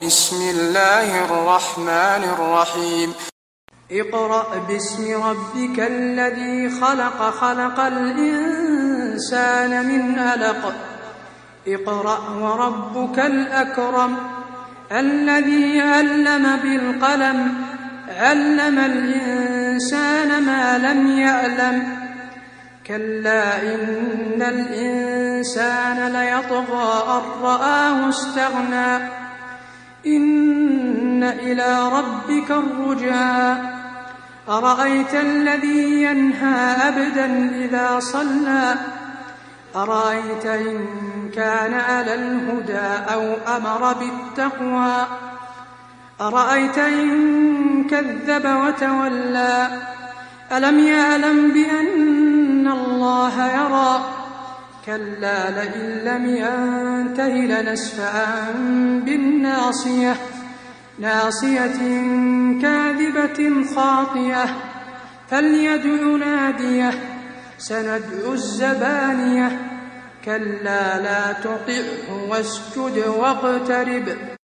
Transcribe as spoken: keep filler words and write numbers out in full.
بسم الله الرحمن الرحيم اقرأ باسم ربك الذي خلق خلق الإنسان من علق اقرأ وربك الأكرم الذي علم بالقلم علم الإنسان ما لم يعلم كلا إن الإنسان ليطغى أن رآه استغنى إن إلى ربك الرجعى أرأيت الذي ينهى عبدا إذا صلى أرأيت إن كان على الهدى أو أمر بالتقوى أرأيت إن كذب وتولى ألم يعلم بأن الله يرى كلا لئن لم ينته لنسفعا بالناصية ناصية كاذبة خاطئة فليدع ناديه سندع الزبانية كلا لا تطعه واسجد واقترب